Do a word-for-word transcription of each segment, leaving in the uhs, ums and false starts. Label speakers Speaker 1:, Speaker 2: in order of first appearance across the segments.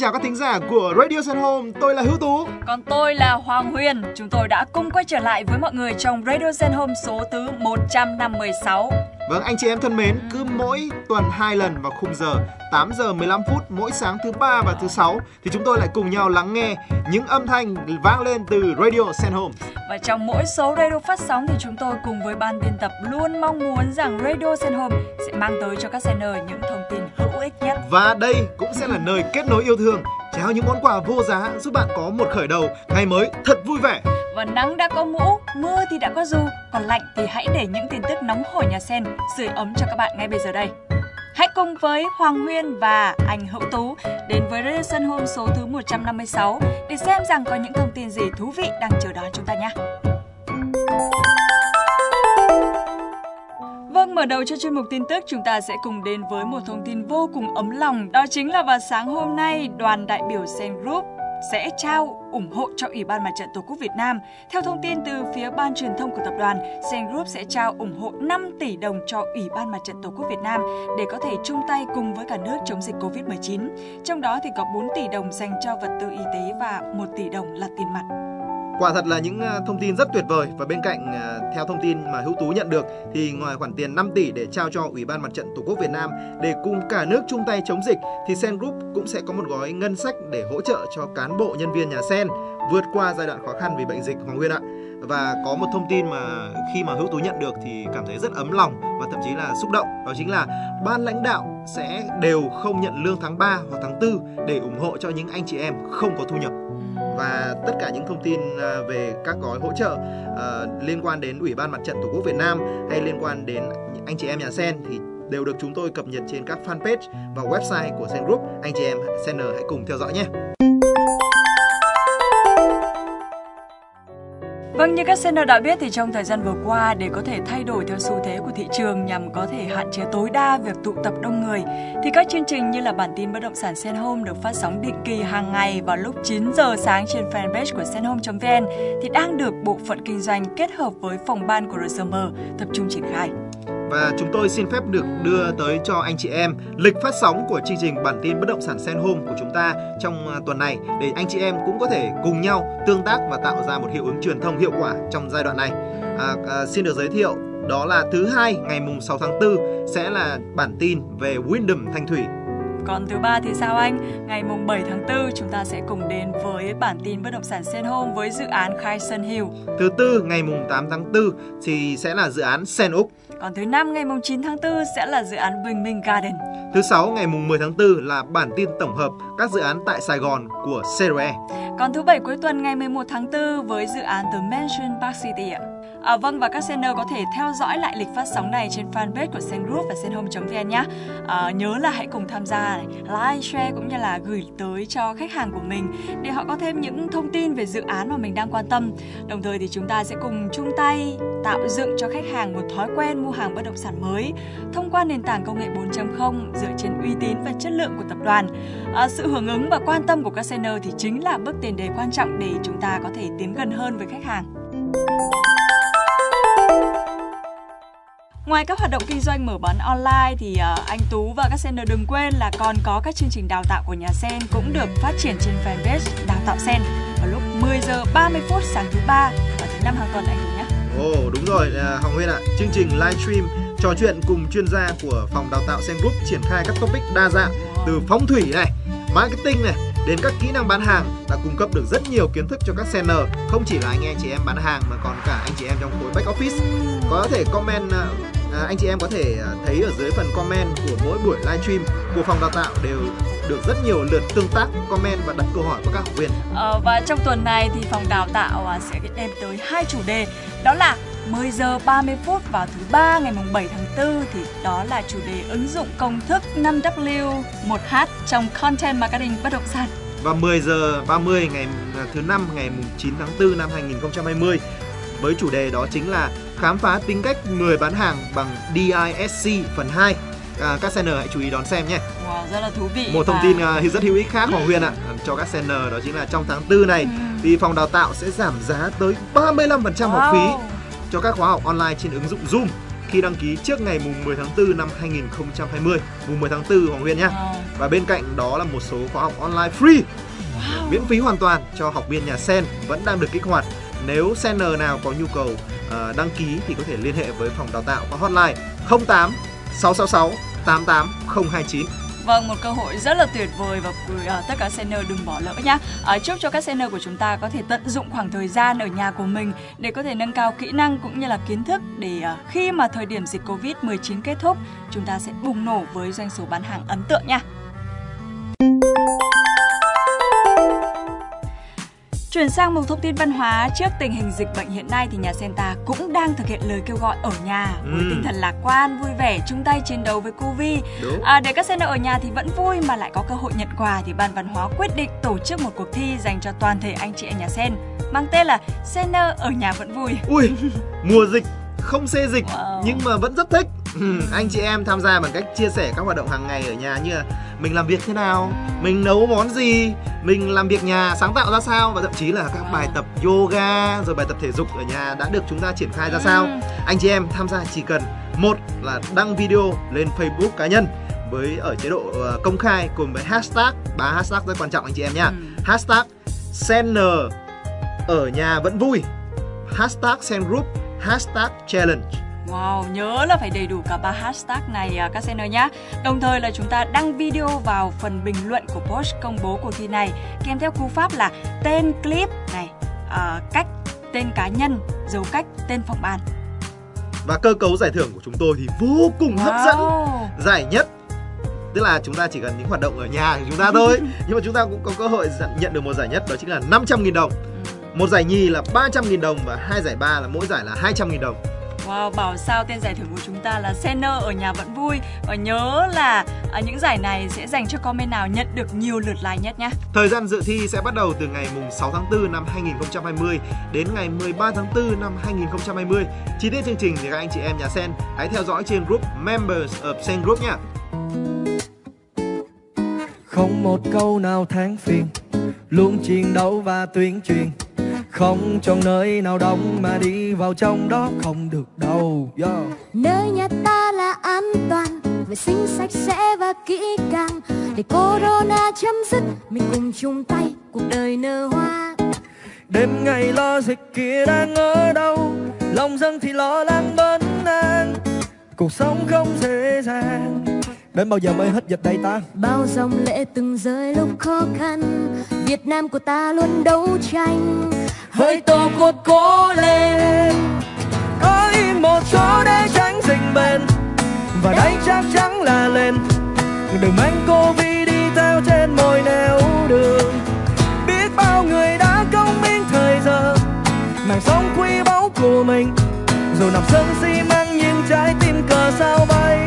Speaker 1: chào các thính giả của Radio Sun Home, tôi là Hữu Tú.
Speaker 2: Còn tôi là Hoàng Huyền. Chúng tôi đã cùng quay trở lại với mọi người trong Radio Sun Home số thứ một trăm năm mươi sáu.
Speaker 1: Vâng, anh chị em thân mến, cứ mỗi tuần hai lần vào khung giờ tám giờ mười lăm phút mỗi sáng thứ ba và thứ sáu thì chúng tôi lại cùng nhau lắng nghe những âm thanh vang lên từ Radio Sun Home.
Speaker 2: Và trong mỗi số radio phát sóng thì chúng tôi cùng với ban biên tập luôn mong muốn rằng Radio Sun Home sẽ mang tới cho các sender những thông tin hữu ích nhất.
Speaker 1: Và đây cũng sẽ là nơi kết nối yêu thương, trao những món quà vô giá giúp bạn có một khởi đầu ngày mới thật vui vẻ.
Speaker 2: Và nắng đã có mũ, mưa thì đã có dù, còn lạnh thì hãy để những tin tức nóng hổi nhà sen sưởi ấm cho các bạn ngay bây giờ đây. Hãy cùng với Hoàng Huyên và anh Hữu Tú đến với Radio Sun Home số thứ một trăm năm mươi sáu để xem rằng có những thông tin gì thú vị đang chờ đón chúng ta nhé. Vâng, mở đầu cho chuyên mục tin tức, chúng ta sẽ cùng đến với một thông tin vô cùng ấm lòng. Đó chính là vào sáng hôm nay, đoàn đại biểu Sen Group sẽ trao ủng hộ cho Ủy ban Mặt trận Tổ quốc Việt Nam. Theo thông tin từ phía ban truyền thông của tập đoàn, Sen Group sẽ trao ủng hộ năm tỷ đồng cho Ủy ban Mặt trận Tổ quốc Việt Nam để có thể chung tay cùng với cả nước chống dịch covid mười chín. Trong đó thì có bốn tỷ đồng dành cho vật tư y tế và một tỷ đồng là tiền mặt.
Speaker 1: Quả thật là những thông tin rất tuyệt vời. Và bên cạnh, theo thông tin mà Hữu Tú nhận được, thì ngoài khoản tiền năm tỷ để trao cho Ủy ban Mặt trận Tổ quốc Việt Nam để cùng cả nước chung tay chống dịch, thì Sen Group cũng sẽ có một gói ngân sách để hỗ trợ cho cán bộ nhân viên nhà Sen vượt qua giai đoạn khó khăn vì bệnh dịch, Hoàng Huyên ạ. Và có một thông tin mà khi mà Hữu Tú nhận được thì cảm thấy rất ấm lòng và thậm chí là xúc động. Đó chính là ban lãnh đạo sẽ đều không nhận lương tháng ba hoặc tháng tư để ủng hộ cho những anh chị em không có thu nhập. Và tất cả những thông tin về các gói hỗ trợ uh, liên quan đến Ủy ban Mặt trận Tổ quốc Việt Nam hay liên quan đến anh chị em nhà Sen thì đều được chúng tôi cập nhật trên các fanpage và website của Sen Group. Anh chị em Sener hãy cùng theo dõi nhé.
Speaker 2: Vâng, như các sender đã biết thì trong thời gian vừa qua, để có thể thay đổi theo xu thế của thị trường nhằm có thể hạn chế tối đa việc tụ tập đông người, thì các chương trình như là bản tin bất động sản Sen Home được phát sóng định kỳ hàng ngày vào lúc chín giờ sáng trên fanpage của senhome chấm vn thì đang được bộ phận kinh doanh kết hợp với phòng ban của rờ xê em tập trung triển khai.
Speaker 1: Và chúng tôi xin phép được đưa tới cho anh chị em lịch phát sóng của chương trình bản tin bất động sản Sen Home của chúng ta trong tuần này để anh chị em cũng có thể cùng nhau tương tác và tạo ra một hiệu ứng truyền thông hiệu quả trong giai đoạn này. À, à, xin được giới thiệu, đó là thứ hai ngày mùng sáu tháng tư sẽ là bản tin về Wyndham Thanh Thủy.
Speaker 2: Còn thứ ba thì sao anh? Ngày mùng bảy tháng tư chúng ta sẽ cùng đến với bản tin bất động sản Sen Home với dự án Khai Sơn Hill.
Speaker 1: Thứ tư ngày mùng tám tháng tư thì sẽ là dự án Sen Úc.
Speaker 2: Còn thứ năm ngày mùng chín tháng tư sẽ là dự án Bình Minh Garden.
Speaker 1: Thứ sáu ngày mùng mười tháng tư là bản tin tổng hợp các dự án tại Sài Gòn của xê rờ e.
Speaker 2: Còn thứ bảy cuối tuần ngày mười một tháng tư với dự án The Mansion Park City ạ. À, vâng, và các sender có thể theo dõi lại lịch phát sóng này trên fanpage của Sen Group và senhome chấm vn nhé. À, nhớ là hãy cùng tham gia này, like, share cũng như là gửi tới cho khách hàng của mình để họ có thêm những thông tin về dự án mà mình đang quan tâm. Đồng thời thì chúng ta sẽ cùng chung tay tạo dựng cho khách hàng một thói quen mua hàng bất động sản mới thông qua nền tảng công nghệ bốn chấm không dựa trên uy tín và chất lượng của tập đoàn. À, sự hưởng ứng và quan tâm của các sender thì chính là bước tiền đề quan trọng để chúng ta có thể tiến gần hơn với khách hàng. Ngoài các hoạt động kinh doanh mở bán online thì uh, anh Tú và các sender đừng quên là còn có các chương trình đào tạo của nhà Sen cũng được phát triển trên fanpage Đào tạo Sen vào lúc mười giờ ba mươi phút sáng thứ ba và thứ năm hàng tuần anh Tú nhé.
Speaker 1: Ồ oh, đúng rồi, Hồng Huyên ạ. Chương trình livestream trò chuyện cùng chuyên gia của phòng đào tạo Sen Group triển khai các topic đa dạng từ phong thủy này, marketing này đến các kỹ năng bán hàng đã cung cấp được rất nhiều kiến thức cho các sender, không chỉ là anh em chị em bán hàng mà còn cả anh chị em trong khối back office. Có thể comment, à, anh chị em có thể thấy ở dưới phần comment của mỗi buổi livestream của phòng đào tạo đều được rất nhiều lượt tương tác, comment và đặt câu hỏi của các học viên.
Speaker 2: Ờ, và trong tuần này thì phòng đào tạo sẽ đem tới hai chủ đề, đó là mười giờ ba mươi phút vào thứ ba ngày mùng bảy tháng tư thì đó là chủ đề ứng dụng công thức năm W một H trong content marketing bất động sản.
Speaker 1: Và mười giờ ba mươi ngày thứ năm ngày mùng chín tháng tư năm hai nghìn không trăm hai mươi với chủ đề đó chính là khám phá tính cách người bán hàng bằng D I S C phần hai. À, các sender hãy chú ý đón xem nhé.
Speaker 2: Wow, rất là thú vị.
Speaker 1: Một thông
Speaker 2: và...
Speaker 1: tin uh, rất hữu ích khác Hoàng Huyền ạ, cho các sender đó chính là trong tháng tư này ừ. thì phòng đào tạo sẽ giảm giá tới ba mươi lăm phần trăm wow. học phí cho các khóa học online trên ứng dụng Zoom. khi đăng ký trước ngày mùng mười tháng tư năm hai nghìn không trăm hai mươi, mùng mười tháng tư Hoàng Nguyên nhé.
Speaker 2: Wow.
Speaker 1: Và bên cạnh đó là một số khóa học online free,
Speaker 2: Wow.
Speaker 1: miễn phí hoàn toàn cho học viên nhà Sen vẫn đang được kích hoạt. Nếu Sener nào có nhu cầu uh, đăng ký thì có thể liên hệ với phòng đào tạo qua hotline không tám sáu sáu sáu tám tám không hai chín.
Speaker 2: Vâng, một cơ hội rất là tuyệt vời và uh, tất cả senior đừng bỏ lỡ nhá. Uh, chúc cho các senior của chúng ta có thể tận dụng khoảng thời gian ở nhà của mình để có thể nâng cao kỹ năng cũng như là kiến thức để uh, khi mà thời điểm dịch covid mười chín kết thúc, chúng ta sẽ bùng nổ với doanh số bán hàng ấn tượng nha. Chuyển sang một thông tin văn hóa, trước tình hình dịch bệnh hiện nay thì nhà Sen ta cũng đang thực hiện lời kêu gọi ở nhà với
Speaker 1: Ừ.
Speaker 2: tinh thần lạc quan, vui vẻ, chung tay chiến đấu với Covid. À, để các senior ở nhà thì vẫn vui mà lại có cơ hội nhận quà thì Ban Văn hóa quyết định tổ chức một cuộc thi dành cho toàn thể anh chị em nhà Sen mang tên là Senior ở nhà vẫn vui.
Speaker 1: Ui, mùa dịch không xê dịch
Speaker 2: Wow.
Speaker 1: nhưng mà vẫn rất thích. Ừ, anh chị em tham gia bằng cách chia sẻ các hoạt động hàng ngày ở nhà như là mình làm việc thế nào, mình nấu món gì, mình làm việc nhà sáng tạo ra sao, và thậm chí là các
Speaker 2: Wow.
Speaker 1: bài tập yoga rồi bài tập thể dục ở nhà đã được chúng ta triển khai ra sao.
Speaker 2: Ừ.
Speaker 1: Anh chị em tham gia chỉ cần một là đăng video lên Facebook cá nhân với ở chế độ uh, công khai cùng với hashtag, ba hashtag rất quan trọng anh chị em nhá.
Speaker 2: Ừ.
Speaker 1: Hashtag Senior ở nhà vẫn vui, hashtag Sengroup, hashtag challenge.
Speaker 2: Wow, nhớ là phải đầy đủ cả ba hashtag này à, các senior nhá. Đồng thời là chúng ta đăng video vào phần bình luận của post công bố cuộc thi này kèm theo cú pháp là tên clip này, à, cách, tên cá nhân, dấu cách, tên phòng ban.
Speaker 1: Và cơ cấu giải thưởng của chúng tôi thì vô cùng hấp dẫn.
Speaker 2: Wow.
Speaker 1: Giải nhất, tức là chúng ta chỉ cần những hoạt động ở nhà của chúng ta thôi, nhưng mà chúng ta cũng có cơ hội nhận được một giải nhất, đó chính là năm trăm nghìn đồng. Một giải nhì là ba trăm nghìn đồng và hai giải ba là mỗi giải là hai trăm nghìn đồng.
Speaker 2: Wow, bảo sao tên giải thưởng của chúng ta là Senior ở nhà vẫn vui. Và nhớ là à, những giải này sẽ dành cho comment nào nhận được nhiều lượt like nhất nhé.
Speaker 1: Thời gian dự thi sẽ bắt đầu từ ngày mùng sáu tháng tư năm hai nghìn không trăm hai mươi đến ngày mười ba tháng tư năm hai nghìn không trăm hai mươi. Chi tiết chương trình thì các anh chị em nhà Sen hãy theo dõi trên group Members of Sen Group nhé.
Speaker 3: Không một câu nào than phiền, luôn chiến đấu và tuyên truyền. Không chọn nơi nào đông mà đi vào trong đó không được đâu. Yeah.
Speaker 4: Nơi nhà ta là an toàn, vệ sinh sạch sẽ và kỹ càng. Để corona chấm dứt, mình cùng chung tay cuộc đời nở hoa.
Speaker 3: Đêm ngày lo dịch kia đang ở đâu, lòng dân thì lo lắng bất an. Cuộc sống không dễ dàng, đến bao giờ mới hết dịch đây ta?
Speaker 4: Bao dòng lệ từng rơi lúc khó khăn, Việt Nam của ta luôn đấu tranh.
Speaker 3: Hỡi tổ quốc cố lên, có im một chỗ để tránh dịch bệnh, và đây chắc chắn là lên. Đừng mang Covid đi theo trên mọi nẻo đường. Biết bao người đã cống hiến thời giờ, mạng sống quý báu của mình, dù nằm sân xi măng nhưng trái tim cờ sao bay.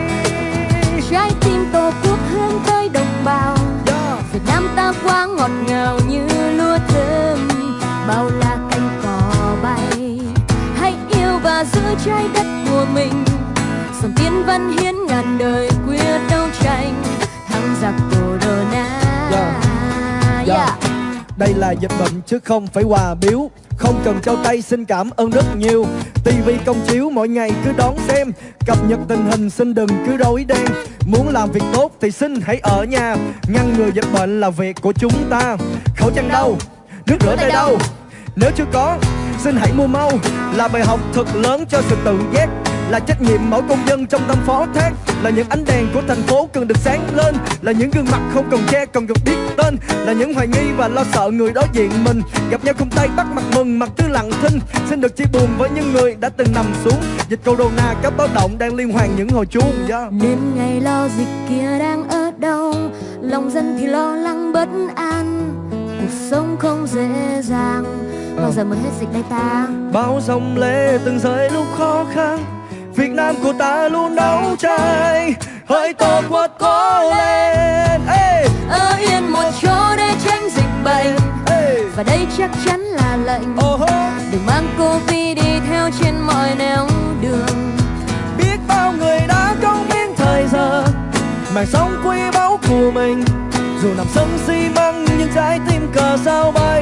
Speaker 4: Trái tim tổ quốc hướng tới đồng bào,
Speaker 3: Yeah.
Speaker 4: Việt Nam ta quá ngọt ngào như lúa thơm, bao la cánh cò bay. Hãy yêu và giữ trái đất của mình, dòng tiến văn hiến ngàn đời quyết đấu tranh thắng giặc corona.
Speaker 3: Yeah. Yeah. Đây là dịch bệnh chứ không phải quà biếu, không cần trao tay xin cảm ơn rất nhiều. ti vi công chiếu mỗi ngày cứ đón xem, cập nhật tình hình xin đừng cứ rối đen. Muốn làm việc tốt thì xin hãy ở nhà, ngăn ngừa dịch bệnh là việc của chúng ta. Khẩu trang đâu, nước rửa tay đâu, nếu chưa có xin hãy mua mau. Là bài học thật lớn cho sự tự giác, là trách nhiệm mỗi công dân trong tâm phó thác. Là những ánh đèn của thành phố cần được sáng lên, là những gương mặt không cần che cần được biết tên. Là những hoài nghi và lo sợ người đối diện mình, gặp nhau không tay bắt mặt mừng mặt cứ lặng thinh. Xin được chia buồn với những người đã từng nằm xuống, dịch corona các báo động đang liên hoàn những hồi chuông. Yeah.
Speaker 4: Nên ngày lo dịch kia đang ở đâu, lòng dân thì lo lắng bất an. Cuộc sống không dễ dàng, bao giờ mới hết dịch đây ta?
Speaker 3: Bao dòng lệ từng rơi lúc khó khăn, Việt Nam của ta luôn đấu tranh. Hỡi tổ quốc cố lên, hey.
Speaker 4: Ở yên một chỗ để tránh dịch bệnh,
Speaker 3: Hey.
Speaker 4: và đây chắc chắn là lệnh.
Speaker 3: Oh.
Speaker 4: Đừng mang Covid đi theo trên mọi nẻo đường.
Speaker 3: Biết bao người đã cống hiến thời giờ, mạng sống quý báu của mình, dù nằm sân xi măng nhưng trái tim cờ sao bay.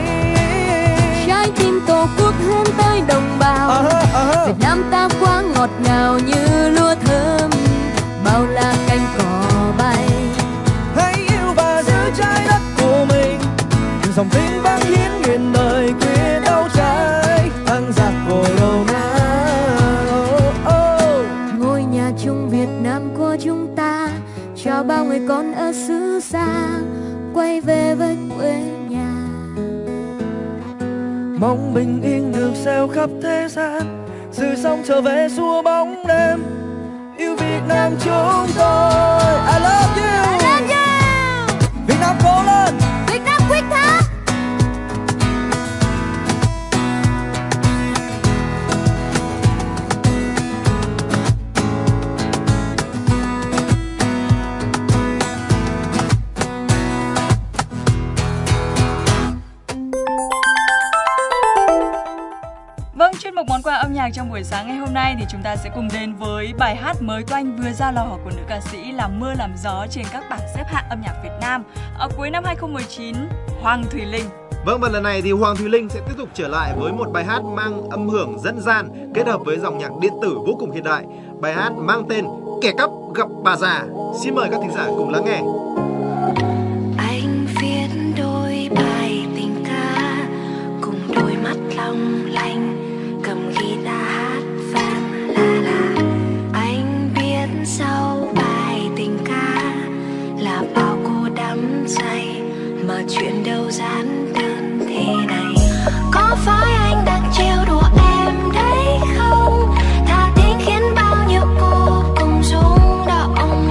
Speaker 4: Trái tim tổ quốc hướng tới đồng bào,
Speaker 3: Uh-huh, uh-huh.
Speaker 4: Việt Nam ta quá ngọt ngào như
Speaker 3: mong bình yên được gieo khắp thế gian, sự sống trở về xua bóng đêm, yêu Việt Nam chúng tôi. I love you,
Speaker 4: I love you.
Speaker 3: Việt Nam cố lên,
Speaker 4: Việt Nam quyết thắng.
Speaker 2: Vâng, chuyên mục món quà âm nhạc trong buổi sáng ngày hôm nay thì chúng ta sẽ cùng đến với bài hát mới của anh vừa ra lò của nữ ca sĩ làm mưa làm gió trên các bảng xếp hạng âm nhạc Việt Nam ở cuối năm hai không một chín, Hoàng Thùy Linh.
Speaker 1: Vâng, và lần này thì Hoàng Thùy Linh sẽ tiếp tục trở lại với một bài hát mang âm hưởng dân gian kết hợp với dòng nhạc điện tử vô cùng hiện đại. Bài hát mang tên Kẻ Cắp Gặp Bà Già. Xin mời các thính giả cùng lắng nghe.
Speaker 5: Anh viết đôi bài tình ca cùng đôi mắt long lanh, cầm guitar hát vang la la. Anh biết sau bài tình ca là bao cô đắm say, mà chuyện đâu giản đơn thế này. Có phải anh đang trêu đùa em đấy không? Thà tiếng khiến bao nhiêu cô cùng rung động.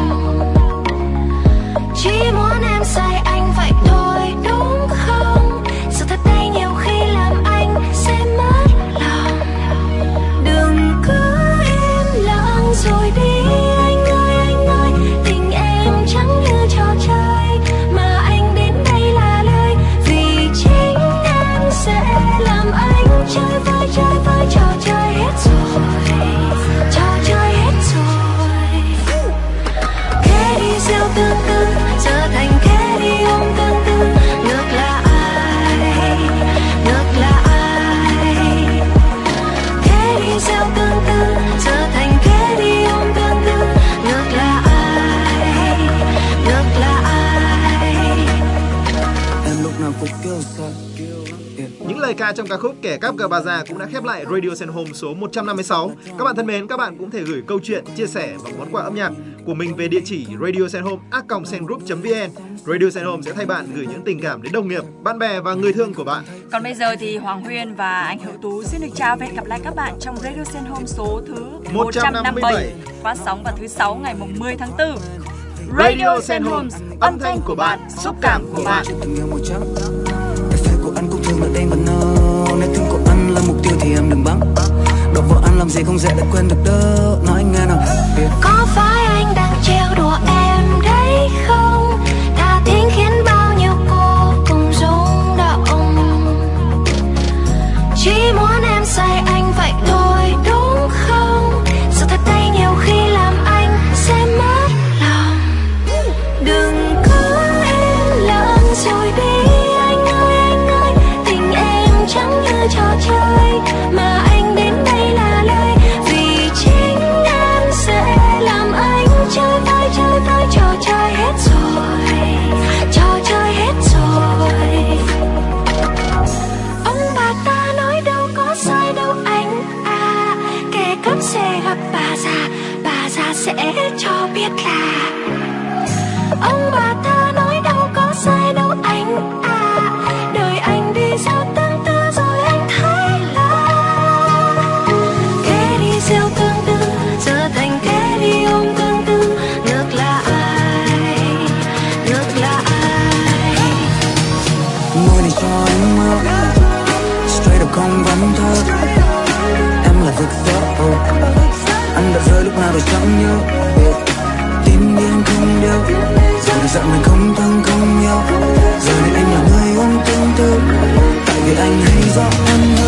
Speaker 5: Chỉ muốn em say anh vậy thôi đúng không? Sự thật đây nhiều khi làm anh sẽ mất lòng. Đừng cứ im lặng rồi đi anh ơi, anh ơi. Tình em chẳng như trò chơi mà anh đến đây là lời. Vì chính em sẽ làm anh chơi vơi chơi vơi trò chơi hết rồi, trò chơi hết rồi. Thế đi gieo tương tư trở thành thế đi ôm tương tư. Ngược lại, ngược lại. Thế đi gieo tương tư trở thành thế đi ôm tương tư. Ngược lại, ngược lại.
Speaker 3: em lúc nào cũng kêu sao.
Speaker 1: Những lời ca trong ca khúc Kẻ Cắp Gặp Bà Già cũng đã khép lại Radio Sen Home số một trăm năm mươi sáu. Các bạn thân mến, các bạn cũng thể gửi câu chuyện, chia sẻ và món quà âm nhạc của mình về địa chỉ radiosenhome a còng sengroup chấm vn. Radio Sen Home sẽ thay bạn gửi những tình cảm đến đồng nghiệp, bạn bè và người thương của bạn.
Speaker 2: Còn bây giờ thì Hoàng Huyên và anh Hữu Tú xin được chào và hẹn gặp lại các bạn trong Radio Sen Home số thứ một trăm năm mươi bảy, phát sóng vào thứ sáu ngày mười tháng tư. Radio Sen Home, âm thanh của bạn, xúc cảm của bạn.
Speaker 3: Cà phê của anh cũng thương là đêm và nâu. Nếu thương của anh là mục tiêu thì em đừng bắn. Đọc vợ anh làm gì không dễ để quên được đâu. Nói anh nghe nào.
Speaker 5: Có phải anh đang trêu đùa em đấy không? Thà tiếng khiến bao nhiêu cô cùng rung động. Chỉ muốn em say anh vậy thôi đúng không? Sự thật đây nhiều khi làm anh sẽ mất lòng. Đừng cứ im lặng rồi đi anh ơi, anh ơi. Tình em chẳng như trò chơi mà anh đến đây là lời. Vì chính em sẽ làm anh chơi vơi chơi vơi trò chơi hết rồi, trò chơi hết rồi. Ông bà ta nói đâu có sai đâu anh à. Kẻ cắp sẽ gặp bà già, bà già sẽ cho biết là. Ông bà ta nói đâu có sai đâu anh à. Đời anh đi gieo tương tư rồi anh thấy là. Thế đi gieo tương tư trở thành thế đi ôm tương tư. Ngược lại, ngược lại.
Speaker 3: Ngồi này cho anh mơ, straight up không vấn thơ. Em là vực gió, anh đã rơi lúc nào rồi chẳng nhớ. Tim đi anh không đeo, rồi được dặn mình không thương không yêu. Giờ này anh là người ôm tương tư, tại vì anh hay rõ em hơn.